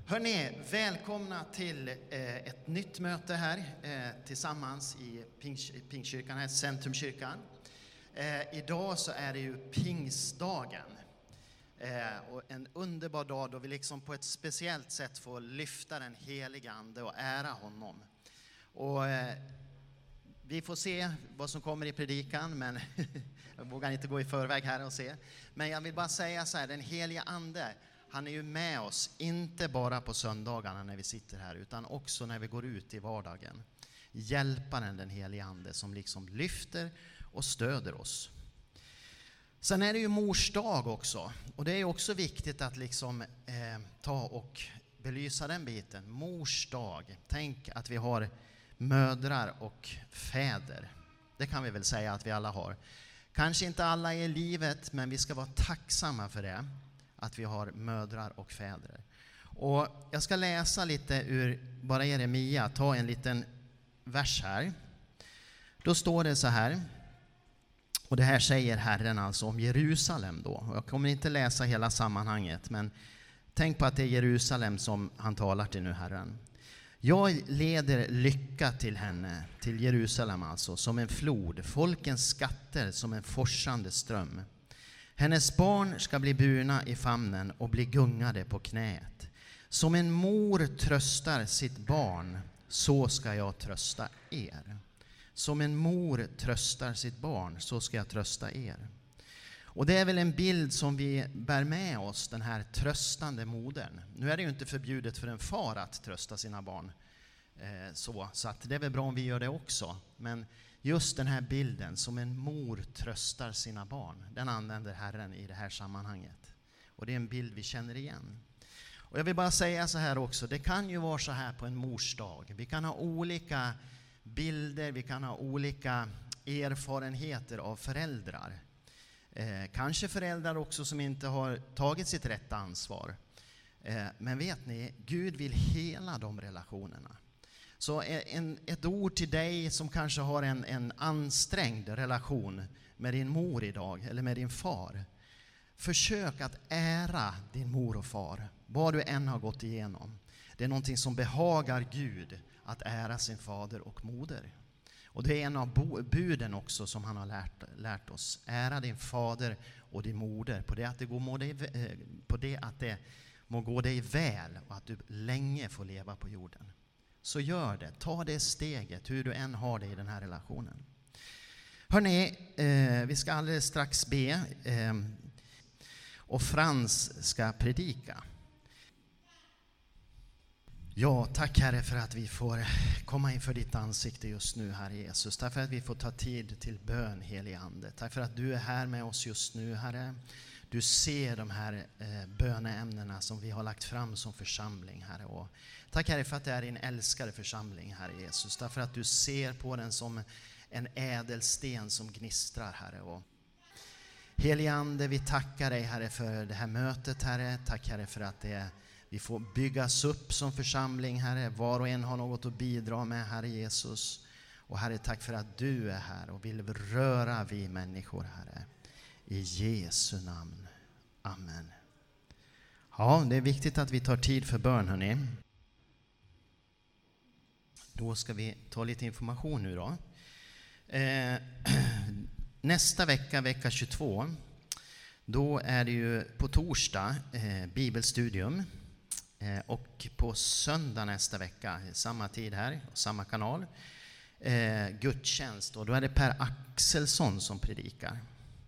Hörrni, välkomna till ett nytt möte här tillsammans i Pingstkyrkan, här Centrumkyrkan. Idag så är det ju Pingstdagen. Och en underbar dag då vi liksom på ett speciellt sätt får lyfta den heliga ande och ära honom. Och vi får se vad som kommer i predikan, men jag vågar inte gå i förväg här och se. Men jag vill bara säga så här, den heliga ande, han är ju med oss, inte bara på söndagarna när vi sitter här, utan också när vi går ut i vardagen. Hjälparen, den heliga ande, som liksom lyfter och stöder oss. Sen är det ju mors dag också, och det är också viktigt att liksom ta och belysa den biten. Mors dag, tänk att vi har mödrar och fäder. Det kan vi väl säga att vi alla har. Kanske inte alla i livet, men vi ska vara tacksamma för det. Att vi har mödrar och fäder. Och jag ska läsa lite ur bara Jeremia, ta en liten vers här. Då står det så här. Och det här säger Herren alltså om Jerusalem då. Jag kommer inte läsa hela sammanhanget, men tänk på att det är Jerusalem som han talar till nu, Herren. Jag leder lycka till henne, till Jerusalem alltså, som en flod, folkens skatter som en forsande ström. Hennes barn ska bli burna i famnen och bli gungade på knät. Som en mor tröstar sitt barn, så ska jag trösta er. Som en mor tröstar sitt barn, så ska jag trösta er. Och det är väl en bild som vi bär med oss, den här tröstande modern. Nu är det ju inte förbjudet för en far att trösta sina barn, så att det är väl bra om vi gör det också. Men just den här bilden, som en mor tröstar sina barn, den använder Herren i det här sammanhanget. Och det är en bild vi känner igen. Och jag vill bara säga så här också, det kan ju vara så här på en mors dag. Vi kan ha olika bilder, vi kan ha olika erfarenheter av föräldrar. Kanske föräldrar också som inte har tagit sitt rätta ansvar. Men vet ni, Gud vill hela de relationerna. Så ett ord till dig som kanske har en ansträngd relation med din mor idag eller med din far. Försök att ära din mor och far, vad du än har gått igenom. Det är någonting som behagar Gud, att ära sin fader och moder. Och det är en av buden också som han har lärt oss. Ära din fader och din moder på det att det må gå dig väl och att du länge får leva på jorden. Så gör det, ta det steget hur du än har det i den här relationen. Hörrni, vi ska alldeles strax be och Frans ska predika. Ja, tack Herre för att vi får komma inför ditt ansikte just nu, Herre Jesus. Tack för att vi får ta tid till bön, helig ande. Tack för att du är här med oss just nu, Herre. Du ser de här böneämnena som vi har lagt fram som församling, Herre. Och tack Herre för att det är din älskade församling, Herre Jesus. Tack för att du ser på den som en ädelsten som gnistrar, Herre. Och helige ande, vi tackar dig, Herre, för det här mötet, Herre. Tack Herre för att vi får byggas upp som församling, Herre. Var och en har något att bidra med, Herre Jesus. Och Herre, tack för att du är här och vill röra vi människor, Herre. I Jesu namn. Amen. Ja, det är viktigt att vi tar tid för bön, hörni. Då ska vi ta lite information nu då. Nästa vecka, vecka 22, då är det ju på torsdag bibelstudium. Och på söndag nästa vecka, samma tid här, samma kanal, gudstjänst. Och då är det Per Axelsson som predikar.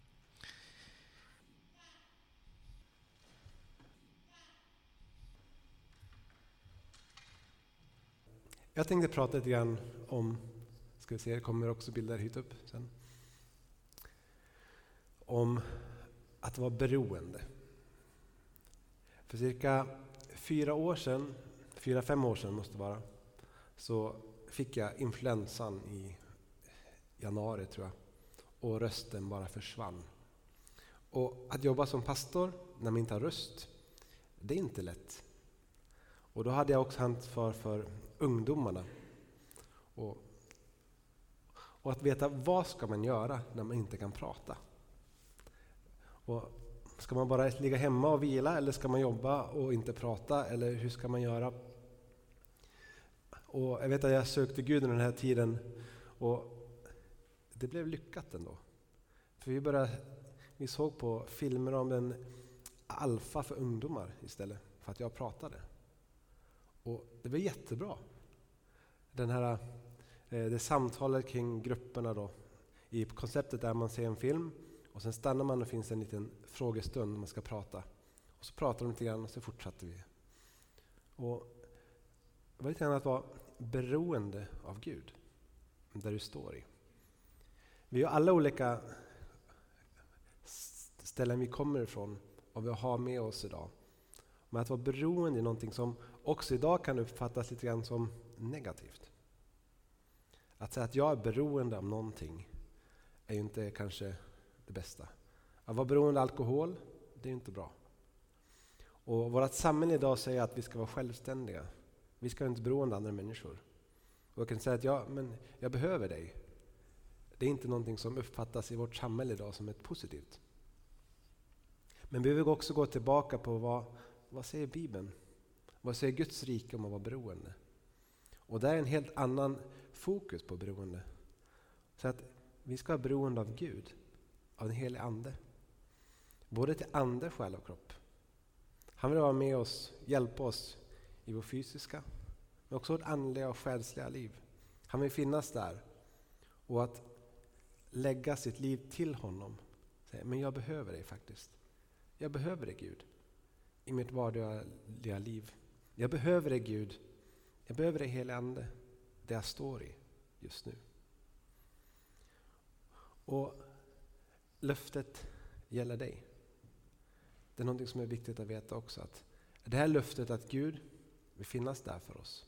Jag tänkte prata lite grann om, ska vi se, det kommer också bilder hit upp sen. Om att vara beroende. För cirka 4-5 år sedan måste det vara, så fick jag influensan i januari tror jag. Och rösten bara försvann. Och att jobba som pastor när man inte har röst, det är inte lätt. Och då hade jag också ansvar för ungdomarna. Och att veta vad ska man göra när man inte kan prata. Och Ska man bara ligga hemma och vila, eller ska man jobba och inte prata, eller hur ska man göra? Och jag vet att jag sökte Gud under den här tiden, och det blev lyckat ändå. För vi såg på filmer om en alfa för ungdomar istället för att jag pratade. Och det var jättebra. Det samtalet kring grupperna då. I konceptet där man ser en film och sen stannar man och finns en liten frågestund när man ska prata. Och så pratar de lite grann och så fortsatte vi. Och det var lite grann att vara beroende av Gud. Där du står i. Vi har alla olika ställen vi kommer ifrån och vi har med oss idag. Men att vara beroende är någonting som också idag kan uppfattas lite grann som negativt. Att säga att jag är beroende av någonting är ju inte kanske det bästa. Att vara beroende av alkohol, det är inte bra. Och vårt samhälle idag säger att vi ska vara självständiga. Vi ska inte beroende av andra människor. Och jag kan säga att jag behöver dig. Det är inte någonting som uppfattas i vårt samhälle idag som ett positivt. Men vi vill också gå tillbaka på vad säger Bibeln? Vad säger Guds rike om att vara beroende? Och det är en helt annan fokus på beroende. Så att vi ska vara beroende av Gud, av den helige ande. Både till ande, själ och kropp. Han vill vara med oss, hjälpa oss i vår fysiska, men också vårt andliga och själsliga liv. Han vill finnas där och att lägga sitt liv till honom. Men jag behöver dig faktiskt. Jag behöver dig Gud i mitt vardagliga liv. Jag behöver dig Gud. Jag behöver dig helige ande där jag står i just nu. Och löftet gäller dig. Det är något som är viktigt att veta också. Att det här löftet att Gud vill finnas där för oss.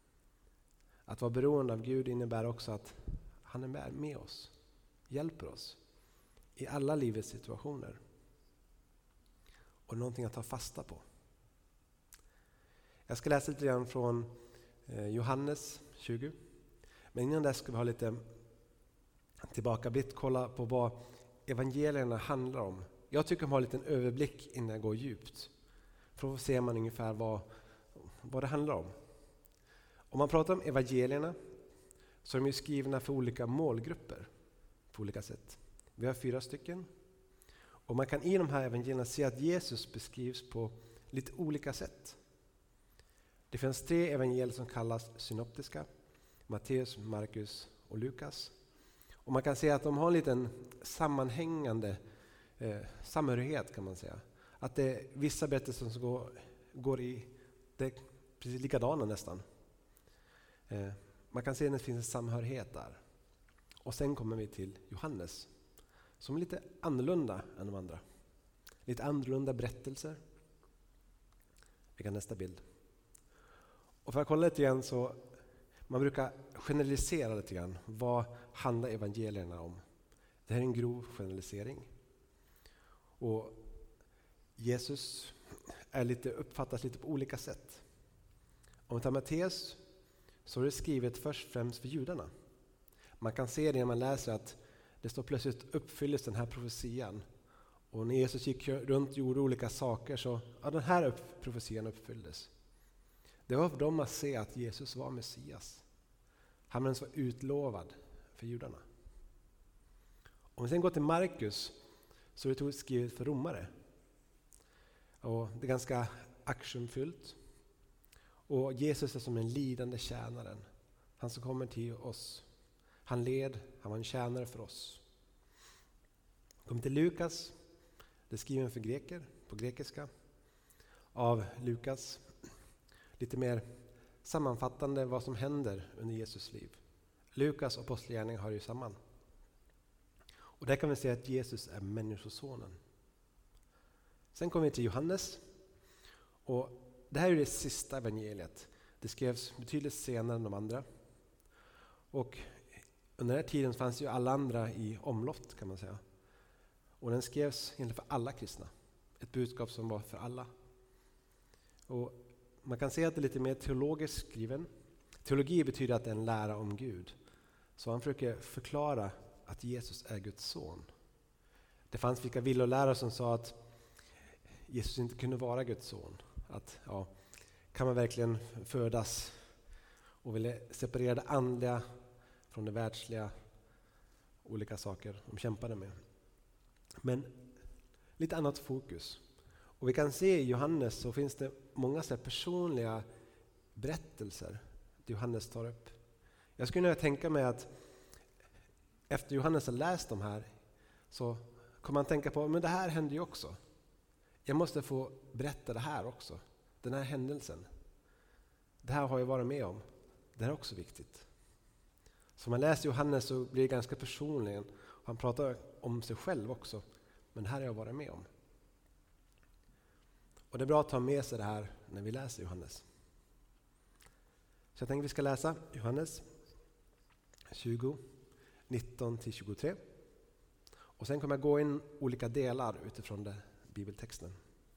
Att vara beroende av Gud innebär också att han är med oss. Hjälper oss i alla livets situationer. Och någonting att ta fasta på. Jag ska läsa lite grann från Johannes 20. Men innan dess ska vi ha lite tillbakablick, kolla på vad evangelierna handlar om. Jag tycker man har en liten överblick innan jag går djupt. För då ser man ungefär vad det handlar om. Om man pratar om evangelierna så är de ju skrivna för olika målgrupper på olika sätt. Vi har 4 stycken. Och man kan i de här evangelierna se att Jesus beskrivs på lite olika sätt. Det finns 3 evangelier som kallas synoptiska. Matteus, Markus och Lukas. Och man kan se att de har en liten sammanhängande samhörighet kan man säga. Att det är vissa berättelser som går i det precis likadana nästan. Man kan se att det finns en samhörighet där. Och sen kommer vi till Johannes som är lite annorlunda än de andra. Lite annorlunda berättelser. Vi kan nästa bild. Och för att kolla lite grann så man brukar generalisera lite grann. Vad handlar evangelierna om? Det här är en grov generalisering. Och Jesus uppfattas lite på olika sätt. Om vi tar Matteus så är det skrivet först främst för judarna. Man kan se det när man läser att det står plötsligt uppfylles den här profetian. Och när Jesus gick runt och gjorde olika saker så den här profetian uppfylldes. Det var för dem att se att Jesus var Messias. Han var utlovad för judarna. Om vi sen går till Markus så är det skrivet för romare. Och det är ganska actionfyllt. Och Jesus är som en lidande tjänaren. Han som kommer till oss. Han var en tjänare för oss. Kommer till Lukas. Det är skriven för greker på grekiska. Av Lukas. Lite mer sammanfattande vad som händer under Jesus liv. Lukas och apostlagärningarna hör ju samman. Och där kan vi se att Jesus är människosonen. Sen kommer vi till Johannes. Och det här är det sista evangeliet. Det skrevs betydligt senare än de andra. Och under den här tiden fanns ju alla andra i omlott kan man säga. Och den skrevs egentligen för alla kristna. Ett budskap som var för alla. Och man kan se att det är lite mer teologiskt skriven. Teologi betyder att det är en lära om Gud. Så han försöker förklara att Jesus är Guds son. Det fanns vilka villolärare som sa att Jesus inte kunde vara Guds son. Att, kan man verkligen födas och vilja separera det andliga från det världsliga, olika saker de kämpade med. Men lite annat fokus. Och vi kan se i Johannes så finns det många så personliga berättelser Johannes tar upp. Jag skulle kunna tänka mig att efter Johannes har läst de här så kommer man tänka på, men det här hände ju också. Jag måste få berätta det här också. Den här händelsen. Det här har jag varit med om. Det här är också viktigt. Så man läser Johannes så blir det ganska personligen. Han pratar om sig själv också. Men det här har jag varit med om. Och det är bra att ta med sig det här när vi läser Johannes. Så jag tänkte att vi ska läsa Johannes 20, 19-23. Och sen kommer jag gå in olika delar utifrån det bibeltexten.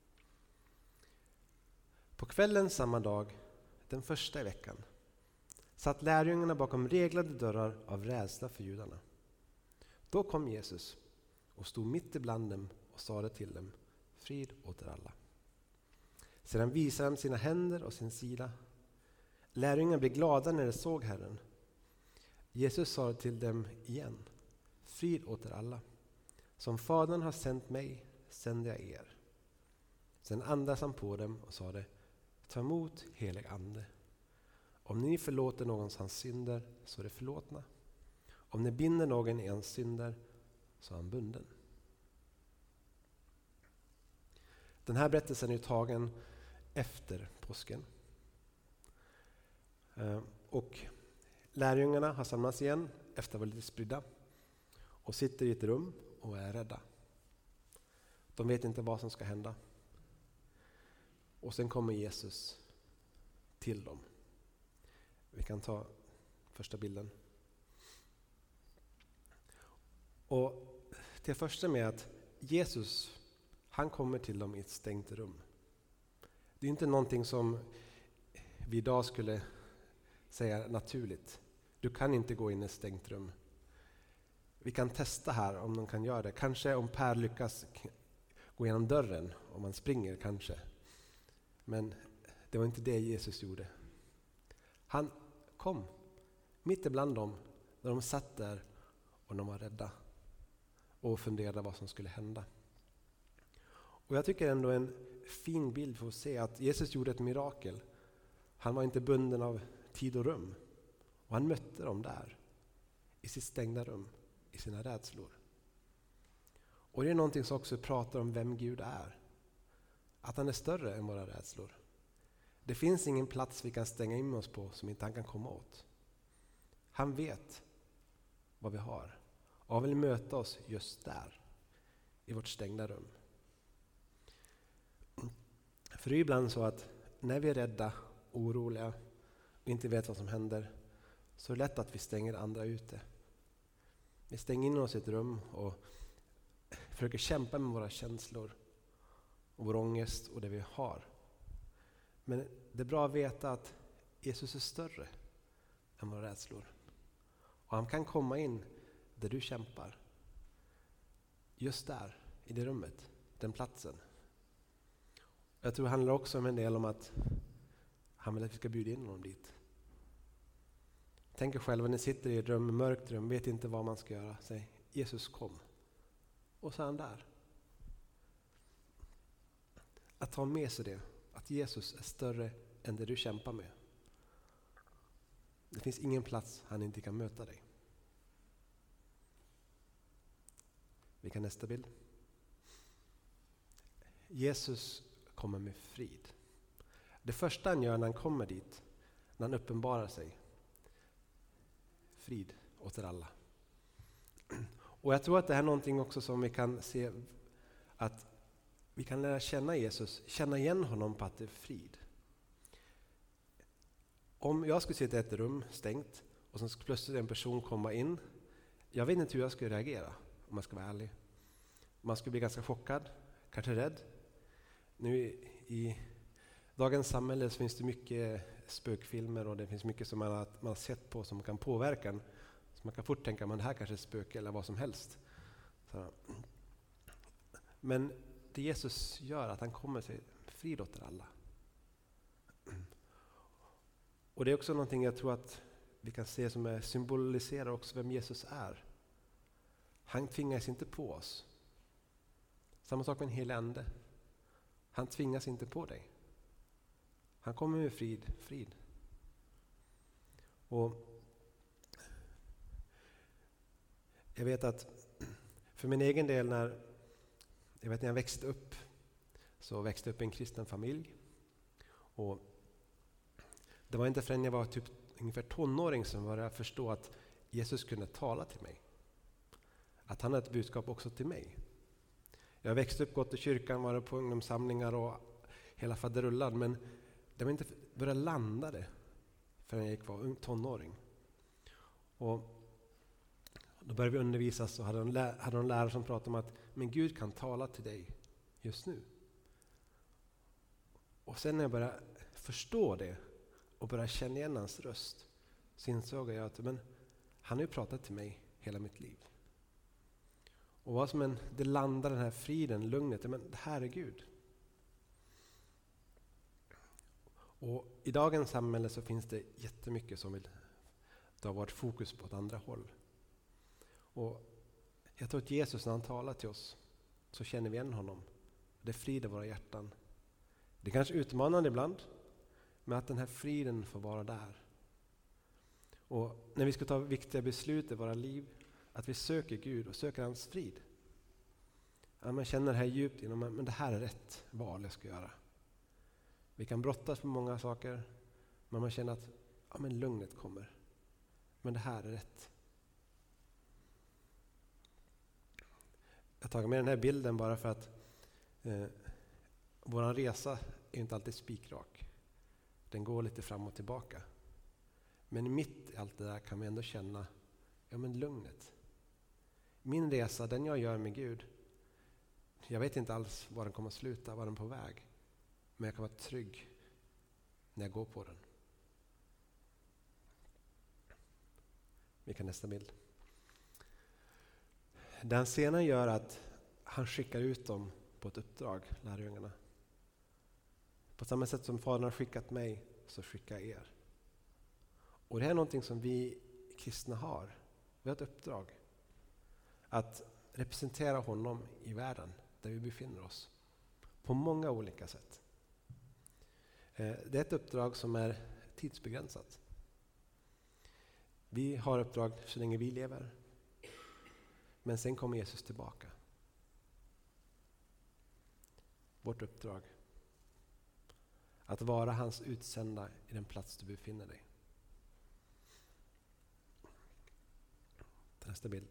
På kvällen samma dag, den första i veckan, satt lärjungarna bakom reglade dörrar av rädsla för judarna. Då kom Jesus och stod mitt ibland dem och sade till dem, frid åt er alla. Sedan visade han sina händer och sin sida. Lärjungarna blev glada när de såg Herren. Jesus sa till dem igen, frid åt er alla. Som Fadern har sänt mig, sänder jag er. Sen andades han på dem och sade, ta emot helig ande. Om ni förlåter någons hans synder så är det förlåtna. Om ni binder någon i hans synder så är han bunden. Den här berättelsen är tagen efter påsken. Och lärjungarna har samlats igen efter att vara lite spridda och sitter i ett rum och är rädda. De vet inte vad som ska hända. Och sen kommer Jesus till dem. Vi kan ta första bilden. Och till första med att Jesus, han kommer till dem i ett stängt rum. Det är inte någonting som vi idag skulle säga naturligt. Du kan inte gå in i ett stängt rum. Vi kan testa här om de kan göra det. Kanske om Per lyckas gå igenom dörren, om man springer kanske. Men det var inte det Jesus gjorde. Han kom mitt ibland dem när de satt där och de var rädda och funderade vad som skulle hända. Och jag tycker ändå en fin bild för att se att Jesus gjorde ett mirakel. Han var inte bunden av tid och rum. Och han mötte dem där i sitt stängda rum, i sina rädslor. Och det är någonting som också pratar om vem Gud är. Att han är större än våra rädslor. Det finns ingen plats vi kan stänga in oss på som inte han kan komma åt. Han vet vad vi har. Och han vill möta oss just där, i vårt stängda rum. För det är ibland så att när vi är rädda, oroliga och inte vet vad som händer, så är det lätt att vi stänger andra ute. Vi stänger in oss i ett rum och försöker kämpa med våra känslor och vår ångest och det vi har. Men det är bra att veta att Jesus är större än våra rädslor. Och han kan komma in där du kämpar. Just där, i det rummet, den platsen. Jag tror det handlar också om en del om att han vill att vi ska bjuda in honom dit. Tänk er själva, ni sitter i ett rum, mörkt rum, vet inte vad man ska göra. Säg, Jesus kom. Och så är han där. Att ta med sig det, att Jesus är större än det du kämpar med. Det finns ingen plats han inte kan möta dig. Vi kan nästa bild. Jesus kommer med frid. Det första han gör när han kommer dit, när han uppenbarar sig, frid åt er alla. Och jag tror att det här är någonting också som vi kan se, att vi kan lära känna Jesus, känna igen honom på att det är frid. Om jag skulle sitta i ett rum stängt och så skulle plötsligt en person komma in, jag vet inte hur jag skulle reagera om jag ska vara ärlig. Man skulle bli ganska chockad, kanske rädd. Nu i dagens samhälle så finns det mycket spökfilmer och det finns mycket som man har sett på som kan påverka en. Så man kan fort tänka att det här kanske är spöke eller vad som helst. Så. Men det Jesus gör, att han kommer sig frid åt alla. Och det är också någonting jag tror att vi kan se som symboliserar också vem Jesus är. Han tvingas inte på oss. Samma sak med en helig ande. Han tvingas inte på dig. Han kommer med frid. Och jag vet att för min egen del när jag växte upp, så växte jag upp i en kristen familj. Och det var inte förrän jag var typ ungefär tonåring som började förstå att Jesus kunde tala till mig. Att han hade ett budskap också till mig. Jag växte upp, gått i kyrkan, var på ungdomssamlingar och hela faderullan, men det var inte började landa det förrän jag var tonåring. Och då började vi undervisas och hade en lärare som pratade om att men Gud kan tala till dig just nu. Och sen när jag började förstå det och började känna igen hans röst, så insåg jag att men han har ju pratat till mig hela mitt liv. Och vad som det landar den här friden, lugnet, men det här är Gud. Och i dagens samhälle så finns det jättemycket som vill ta vårt fokus på ett andra håll. Och jag tror att Jesus, när han talar till oss, så känner vi igen honom. Det frider våra hjärtan. Det är kanske utmanande ibland, men att den här friden får vara där. Och när vi ska ta viktiga beslut i våra liv, att vi söker Gud och söker hans frid. Ja, man känner det här djupt inom, men det här är rätt val jag ska göra. Vi kan brottas med många saker, men man känner att men lugnet kommer. Men det här är rätt. Jag tar med den här bilden bara för att vår resa är inte alltid spikrak. Den går lite fram och tillbaka. Men mitt i allt det där kan vi ändå känna lugnet. Min resa, den jag gör med Gud, jag vet inte alls var den kommer att sluta, var den på väg. Men jag kan vara trygg när jag går på den. Vi kan nästa bild. Den scenen gör att han skickar ut dem på ett uppdrag, lärjungarna. På samma sätt som Fadern har skickat mig, så skickar jag er. Och det här är någonting som vi kristna har. Vi har ett uppdrag. Att representera honom i världen där vi befinner oss. På många olika sätt. Det är ett uppdrag som är tidsbegränsat. Vi har uppdrag så länge vi lever. Men sen kommer Jesus tillbaka. Vårt uppdrag. Att vara hans utsända i den plats du befinner dig. Nästa bild.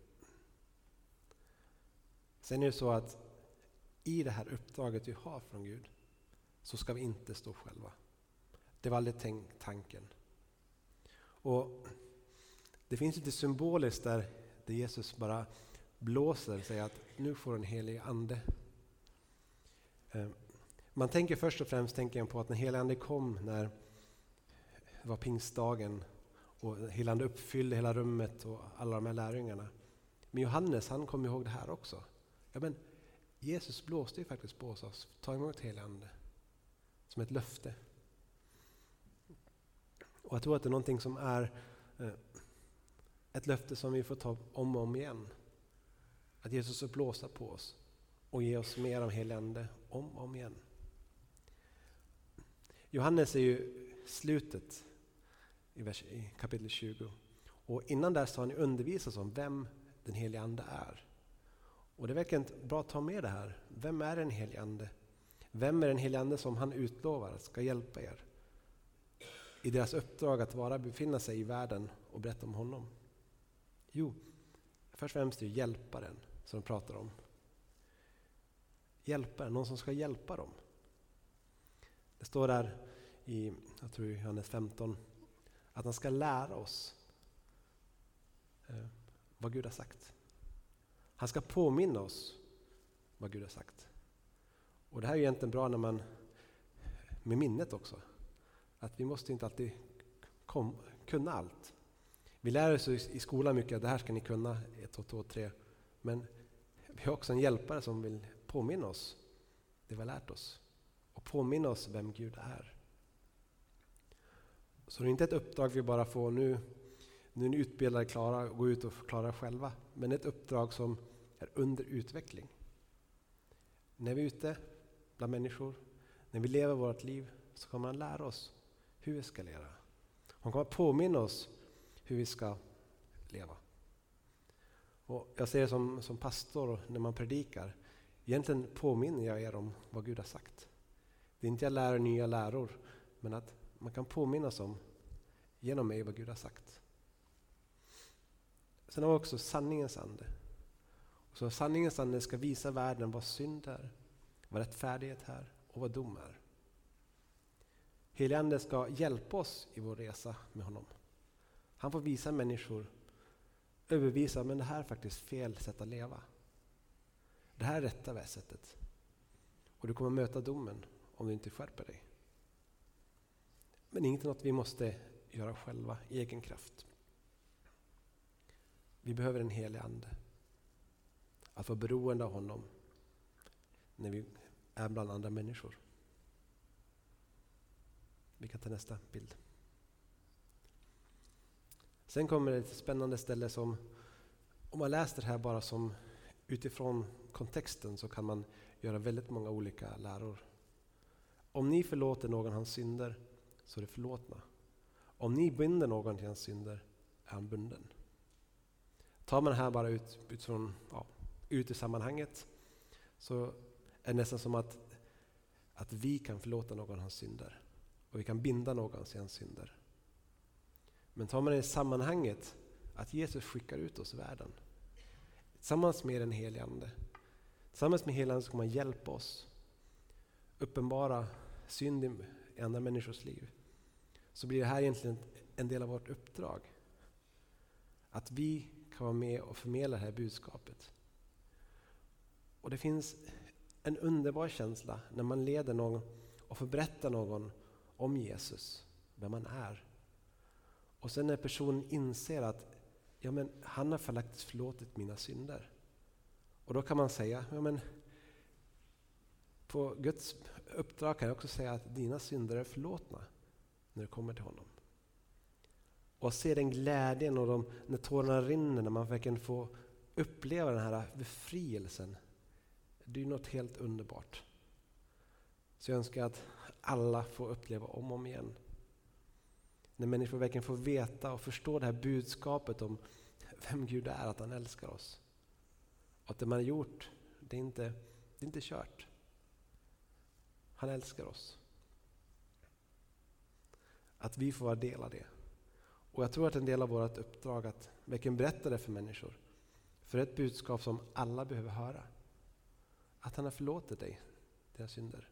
Sen är det så att i det här uppdraget vi har från Gud, så ska vi inte stå själva. Det var aldrig tanken. Och det finns lite symboliskt där Jesus bara blåser och säger att nu får en helig ande. Man tänker först och främst på att den heliga ande kom när det var pingstdagen och helig ande uppfyllde hela rummet och alla de här lärjungarna. Men Johannes, han kom ihåg det här också. Ja, men Jesus blåste ju faktiskt på oss, ta emot helig ande som ett löfte. Och jag tror att det är någonting som är ett löfte som vi får ta om och om igen. Att Jesus ska blåsa på oss och ge oss mer av helig ande om och om igen. Johannes är ju slutet i kapitel 20. Och innan där så har ni undervisat om vem den heliga ande är. Och det är verkligen bra att ta med det här. Vem är den heliga ande? Vem är den heliga ande som han utlovar att ska hjälpa er i deras uppdrag att befinna sig i världen och berätta om honom? Jo, först och främst är det hjälparen som de pratar om. Hjälparen, någon som ska hjälpa dem. Det står där i, jag tror Johannes 15, att han ska lära oss vad Gud har sagt. Han ska påminna oss vad Gud har sagt. Och det här är egentligen bra när man med minnet också. Att vi måste inte alltid kunna allt. Vi lär oss i skolan mycket att det här ska ni kunna, 1, 2, 3. Men vi har också en hjälpare som vill påminna oss det vi har lärt oss och påminna oss vem Gud är. Så det är inte ett uppdrag vi bara får nu är ni utbildade klara och gå ut och klara själva, men ett uppdrag som är under utveckling. När vi är ute bland människor, när vi lever vårt liv, så kommer han lära oss hur vi ska leva. Han kommer påminna oss hur vi ska leva. Och jag ser det som pastor när man predikar. Egentligen påminner jag er om vad Gud har sagt. Det är inte jag lär nya läror, men att man kan påminnas om genom mig vad Gud har sagt. Sen har vi också sanningens ande. Och så sanningens ande ska visa världen vad synd är, vad rättfärdighet är och vad dom är. Helig ande ska hjälpa oss i vår resa med honom. Han får visa människor, övervisa, men det här är faktiskt fel sätt att leva. Det här är rätta sättet. Och du kommer möta domen om du inte skärper dig. Men inte något vi måste göra själva i egen kraft. Vi behöver en helig ande. Att vara beroende av honom när vi är bland andra människor. Vi kan ta nästa bild. Sen kommer det ett spännande ställe som, om man läser det här bara som utifrån kontexten, så kan man göra väldigt många olika läror. Om ni förlåter någon hans synder, så är det förlåtna. Om ni binder någon till hans synder, är han bunden. Tar man det här bara ut i sammanhanget, så är det nästan som att vi kan förlåta någon hans synder. Och vi kan binda någon till hans synder. Men tar man det i sammanhanget, att Jesus skickar ut oss i världen. Tillsammans med den helige ande. Tillsammans med helig ande ska man hjälpa oss. Uppenbara synd i andra människors liv. Så blir det här egentligen en del av vårt uppdrag. Att vi kan vara med och förmedla det här budskapet. Och det finns en underbar känsla när man leder någon och får berätta någon om Jesus, vem man är. Och sen när personen inser att han har faktiskt förlåtit mina synder. Och då kan man säga, på Guds uppdrag kan jag också säga att dina synder är förlåtna när du kommer till honom. Och se den glädjen och när tårarna rinner, när man verkligen får uppleva den här befrielsen. Det är något helt underbart. Så jag önskar att alla får uppleva om och om igen. När människor verkligen får veta och förstå det här budskapet om vem Gud är, att han älskar oss. Och att det man har gjort, det är inte kört. Han älskar oss. Att vi får vara del av det. Och jag tror att en del av vårt uppdrag att verkligen berätta det för människor. För ett budskap som alla behöver höra. Att han har förlåtit dig dina synder.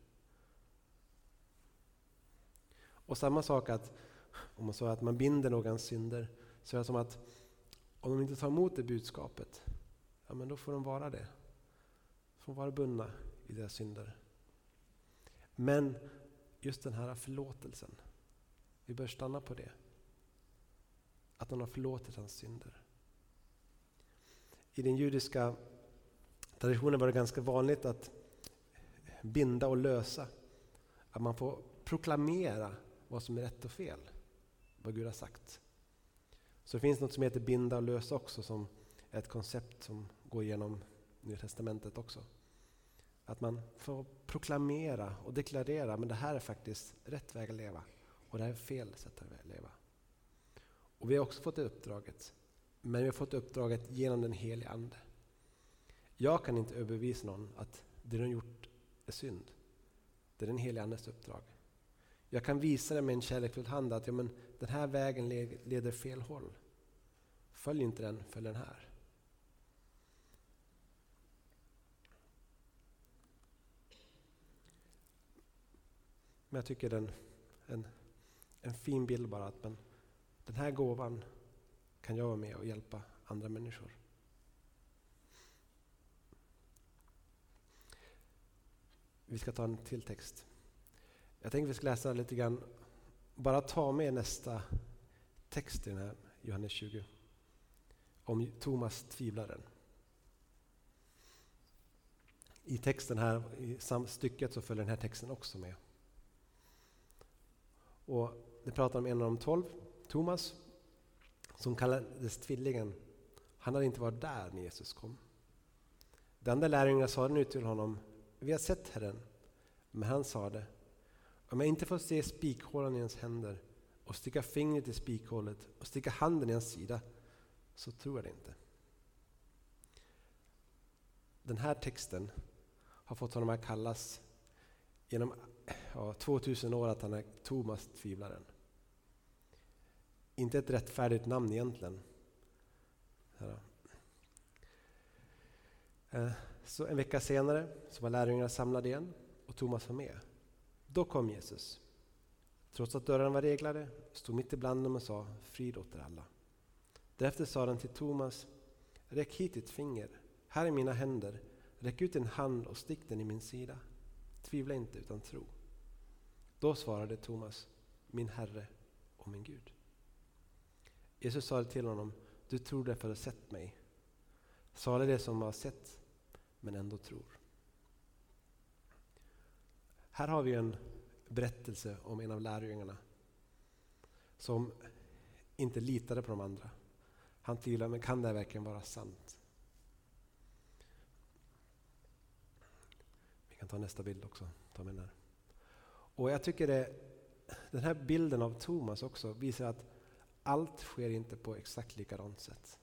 Och samma sak att om man sa att man binder någons synder, så är det som att om de inte tar emot det budskapet, men då får de vara det. Får vara bundna i deras synder. Men just den här förlåtelsen, vi bör stanna på det. Att han har förlåtit hans synder. I den judiska traditionen var det ganska vanligt att binda och lösa. Att man får proklamera vad som är rätt och fel. Vad Gud har sagt. Så det finns något som heter binda och lösa också, som är ett koncept som går igenom Nya testamentet också. Att man får proklamera och deklarera, men det här är faktiskt rätt väg att leva. Och det här är fel sätt att leva. Och vi har också fått det uppdraget. Men vi har fått uppdraget genom den helige ande. Jag kan inte överbevisa någon att det de har gjort är synd. Det är den helige andes uppdrag. Jag kan visa det med en kärleksfull hand att den här vägen leder fel håll. Följ inte den, följ den här. Men jag tycker det är en fin bild bara att den här gåvan kan jag vara med och hjälpa andra människor. Vi ska ta en till text. Jag tänkte vi ska läsa lite grann, bara ta med nästa text i den här Johannes 20. Om Thomas tvivlaren. I texten här, i stycket, så följer den här texten också med. Och det pratar om en av de 12, Thomas, som kallades tvillingen. Han hade inte varit där när Jesus kom. De andra lärjungarna sa nu till honom: vi har sett Herren. Men han sa det: om jag inte får se spikhålen i hans händer och sticka fingret i spikhålet och sticka handen i hans sida, så tror jag det inte. Den här texten har fått honom att kallas genom 2000 år att han är Thomas tvivlaren. Inte ett rättfärdigt namn egentligen. Så en vecka senare så var lärjungarna samlade igen och Thomas var med. Då kom Jesus. Trots att dörrarna var reglade stod mitt ibland dem och sa: frid åt er alla. Därefter sa han till Thomas: räck hit ditt finger, här är mina händer, räck ut din hand och stick den i min sida. Tvivla inte utan tro. Då svarade Thomas: min Herre och min Gud. Jesus sa till honom: du tror därför att du har sett mig. Salig det som har sett men ändå tror. Här har vi en berättelse om en av lärjungarna som inte litade på de andra. Han tvivlade, men kan det verkligen vara sant? Vi kan ta nästa bild också. Ta med den här. Och jag tycker den här bilden av Thomas också visar att allt sker inte på exakt likadant sätt.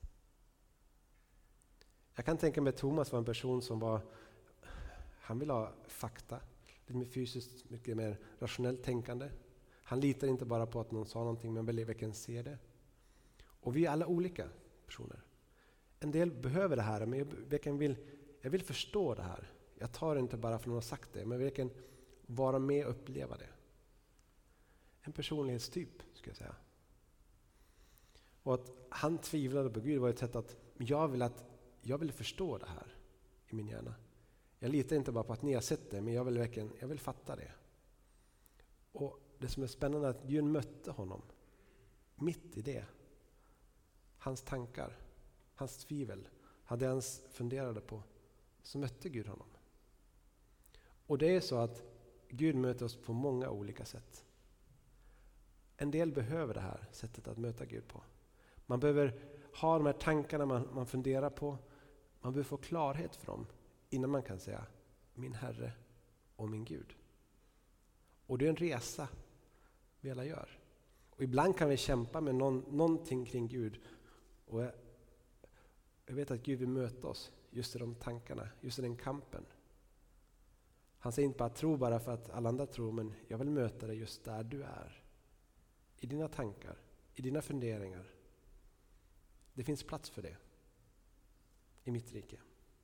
Jag kan tänka mig att Thomas var en person som han ville ha fakta, lite mer fysiskt, mycket mer rationellt tänkande. Han litar inte bara på att någon sa någonting, men vill verkligen se det. Och vi är alla olika personer. En del behöver det här, men jag vill förstå det här. Jag tar det inte bara för att någon har sagt det, men verkligen vara med och uppleva det. En personlighetstyp, ska jag säga. Och att han tvivlade på Gud var ett sätt att jag vill förstå det här i min hjärna. Jag litar inte bara på att ni har sett det, men jag vill fatta det. Och det som är spännande är att Gud mötte honom mitt i det. Hans tankar, hans tvivel, hade han funderade på, så mötte Gud honom. Och det är så att Gud möter oss på många olika sätt. En del behöver det här sättet att möta Gud på. Man behöver ha de här tankarna man funderar på. Man behöver få klarhet för dem innan man kan säga: min Herre och min Gud. Och det är en resa vi alla gör. Och ibland kan vi kämpa med någonting kring Gud. Och jag vet att Gud vill möta oss just i de tankarna, just i den kampen. Han säger inte bara tro bara för att alla andra tror, men jag vill möta dig just där du är. I dina tankar, i dina funderingar. Det finns plats för det i mitt rike.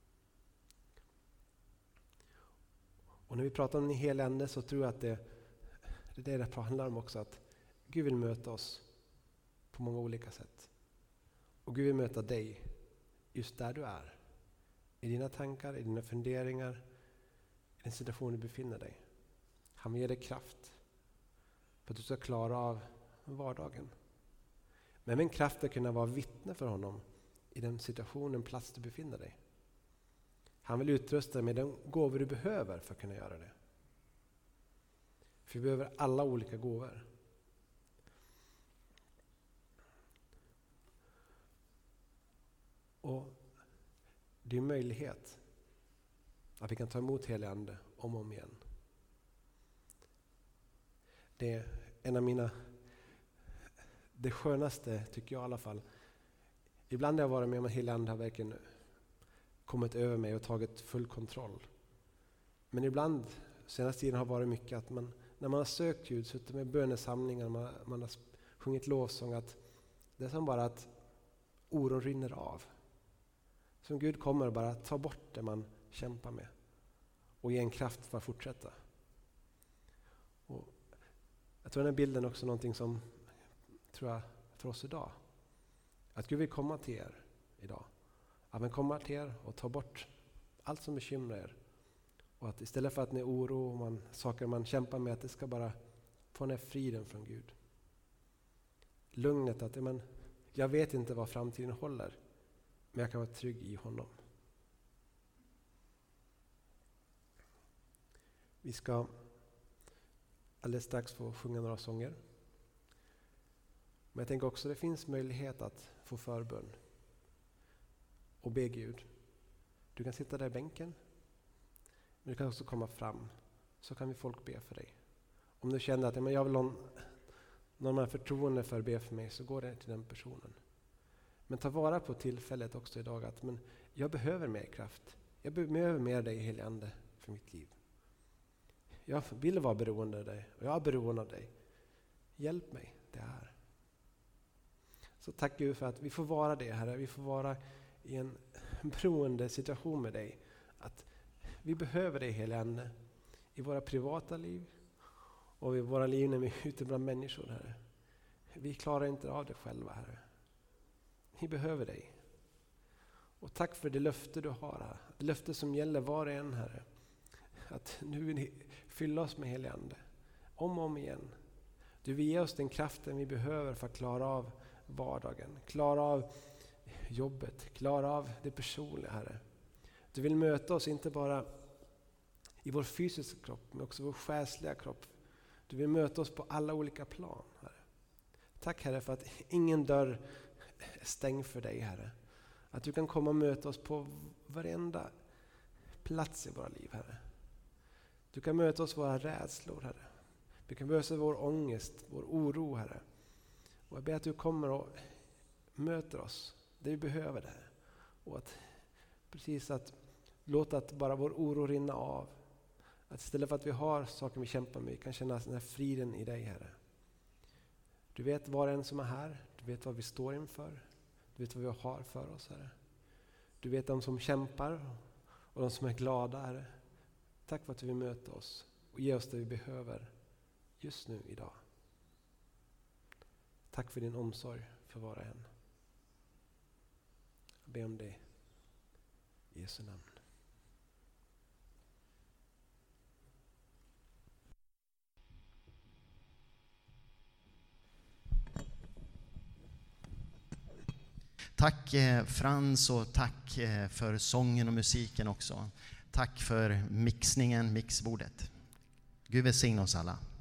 Och när vi pratar om den heliga ande så tror jag att det handlar om också, att Gud vill möta oss på många olika sätt. Och Gud vill möta dig just där du är. I dina tankar, i dina funderingar, i den situation du befinner dig. Han vill ge dig kraft för att du ska klara av vardagen. Men en kraft att kunna vara vittne för honom i den situationen, plats du befinner dig. Han vill utrusta dig med de gåvor du behöver för att kunna göra det. För vi behöver alla olika gåvor. Och det är en möjlighet att vi kan ta emot helig ande om och om igen. Det är en av det skönaste, tycker jag i alla fall. Ibland har jag varit med om att helig ande har verkligen kommit över mig och tagit full kontroll. Men ibland, senaste tiden har varit mycket att när man har sökt Gud, suttit med bönesamlingar, man har sjungit lovsång, att det är som bara att oron rinner av. Som Gud kommer bara ta bort det man kämpar med och ge en kraft för att fortsätta. Och jag tror den här bilden också är någonting som tror jag för oss idag. Att Gud vill komma till er idag. Att man kommer till er och tar bort allt som bekymrar er. Och att istället för att ni är oro och saker man kämpar med, att det ska bara få den här friden från Gud. Lugnet att jag vet inte vad framtiden håller, men jag kan vara trygg i honom. Vi ska alldeles strax få sjunga några sånger. Men jag tänker också att det finns möjlighet att få förbön och be Gud. Du kan sitta där i bänken. Men du kan också komma fram. Så kan vi folk be för dig. Om du känner att jag vill någon man har förtroende för be för mig, så går det till den personen. Men ta vara på tillfället också idag att jag behöver mer kraft. Jag behöver mer dig, helige Ande, för mitt liv. Jag vill vara beroende av dig och jag är beroende av dig. Hjälp mig det här. Så tack Gud för att vi får vara det, Herre. Vi får vara i en beroende situation med dig. Att vi behöver dig, helige Ande, i våra privata liv och i våra liv när vi är ute bland människor, Herre. Vi klarar inte av det själva, Herre. Vi behöver dig. Och tack för det löfte du har, Herre. Det löfte som gäller var och en, Herre. Att nu vill ni fylla oss med helig Ande. Om och om igen. Du vill ge oss den kraften vi behöver för att klara av vardagen. Klara av jobbet. Klara av det personliga, Herre. Du vill möta oss inte bara i vår fysiska kropp, men också vår själsliga kropp. Du vill möta oss på alla olika plan, Herre. Tack, Herre, för att ingen dörr är stängd för dig, Herre. Att du kan komma och möta oss på varenda plats i våra liv, Herre. Du kan möta oss våra rädslor, Herre. Du kan möta vår ångest, vår oro, Herre. Och jag ber att du kommer och möter oss där vi behöver det här. Och att precis att låta att bara vår oro rinna av. Att istället för att vi har saker vi kämpar med, vi kan känna den här friden i dig, Herre. Du vet var en som är här. Du vet vad vi står inför. Du vet vad vi har för oss, Herre. Du vet de som kämpar och de som är glada, Herre. Tack för att du vill möta oss och ge oss det vi behöver just nu idag. Tack för din omsorg för var och en. Jag ber om det i Jesu namn. Tack Frans och tack för sången och musiken också. Tack för mixningen, mixbordet. Gud välsigne oss alla.